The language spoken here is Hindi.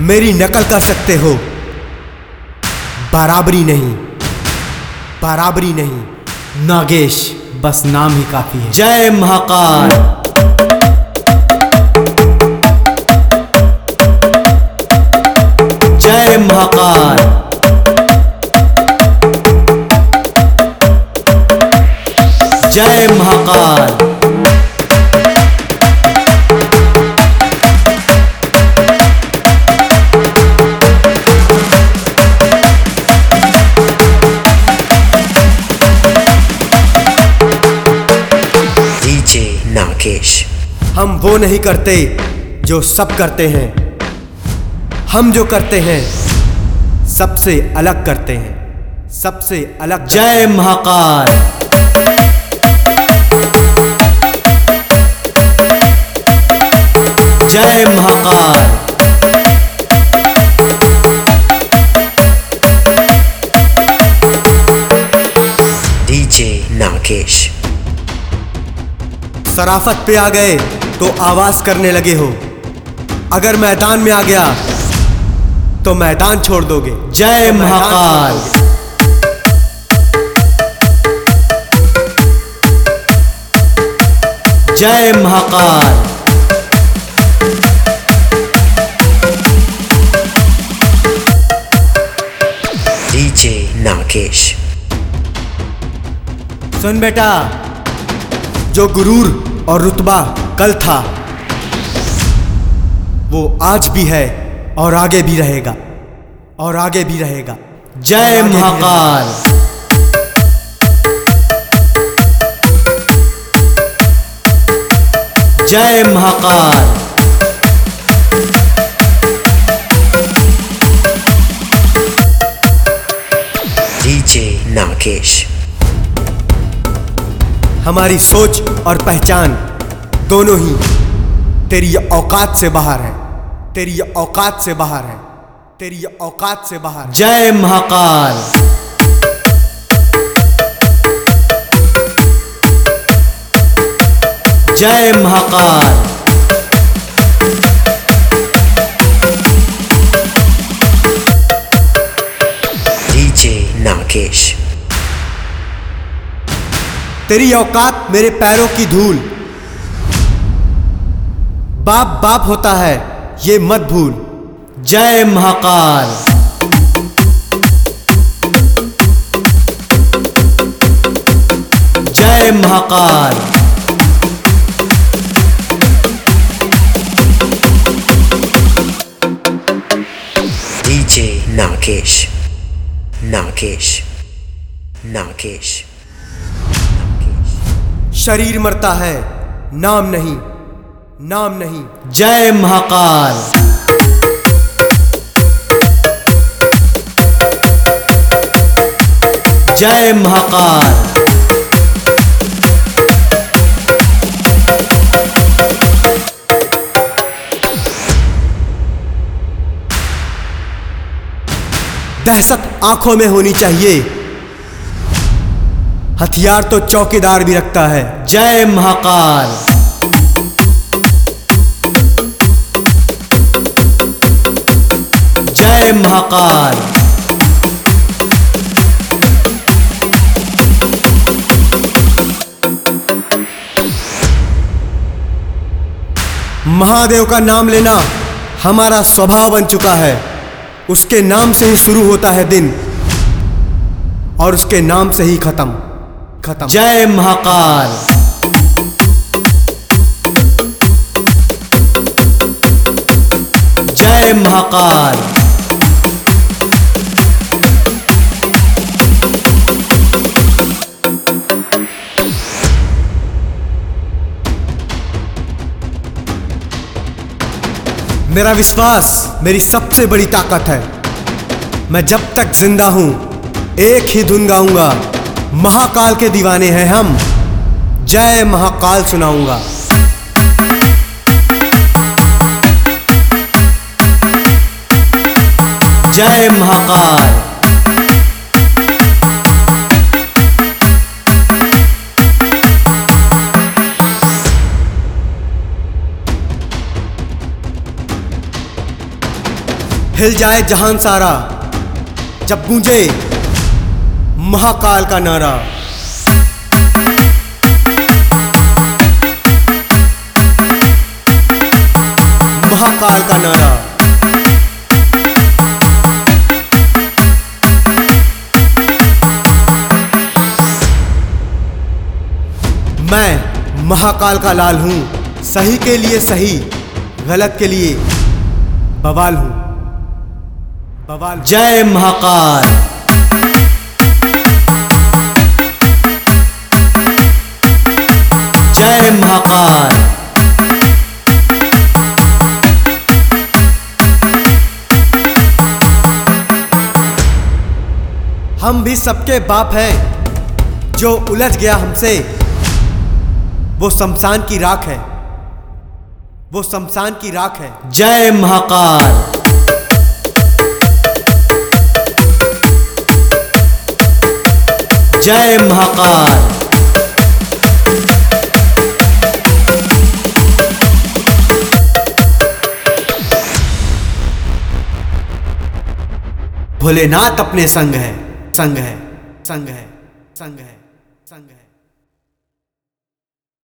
मेरी नकल कर सकते हो, बराबरी नहीं, बराबरी नहीं। नागेश, बस नाम ही काफी है। जय महाकाल। जय महाकाल। जय महाकाल। डीजे नागेश। हम वो नहीं करते जो सब करते हैं, हम जो करते हैं सबसे अलग करते हैं, सबसे अलग। जय महाकाल। जय महाकाल। डीजे नागेश। सराफत पे आ गए तो आवाज करने लगे हो, अगर मैदान में आ गया तो मैदान छोड़ दोगे। जय महाकाल। जय महाकाल। डीजे नागेश। सुन बेटा, जो गुरूर और रुतबा कल था वो आज भी है और आगे भी रहेगा, और आगे भी रहेगा। जय महाकाल। जय महाकाल। डीजे नागेश। हमारी सोच और पहचान दोनों ही तेरी ये औकात से बाहर है, तेरी ये औकात से बाहर है, तेरी ये औकात से बाहर। जय महाकाल। जय महाकाल। डीजे नागेश। तेरी औकात मेरे पैरों की धूल, बाप बाप होता है ये मत भूल। जय महाकाल। जय महाकाल। डीजे नागेश। नागेश। नागेश। शरीर मरता है, नाम नहीं, नाम नहीं। जय महाकाल। जय महाकाल। दहशत आंखों में होनी चाहिए, हथियार तो चौकीदार भी रखता है। जय महाकाल। जय महाकाल। महादेव का नाम लेना हमारा स्वभाव बन चुका है, उसके नाम से ही शुरू होता है दिन और उसके नाम से ही खत्म। जय महाकाल। जय महाकाल। मेरा विश्वास मेरी सबसे बड़ी ताकत है। मैं जब तक जिंदा हूं एक ही धुन गाऊंगा, महाकाल के दीवाने हैं हम, जय महाकाल सुनाऊंगा। जय महाकाल। हिल जाए जहान सारा जब गूंजे महाकाल का नारा। महाकाल का नारा। मैं महाकाल का लाल हूं, सही के लिए सही, गलत के लिए बवाल हूं, बवाल। जय महाकाल। जय महाकाल। हम भी सबके बाप हैं, जो उलझ गया हमसे वो शमशान की राख है, वो शमशान की राख है। जय महाकाल। जय महाकाल। भोलेनाथ अपने संग है, संग है, संग है, संग है, संग है।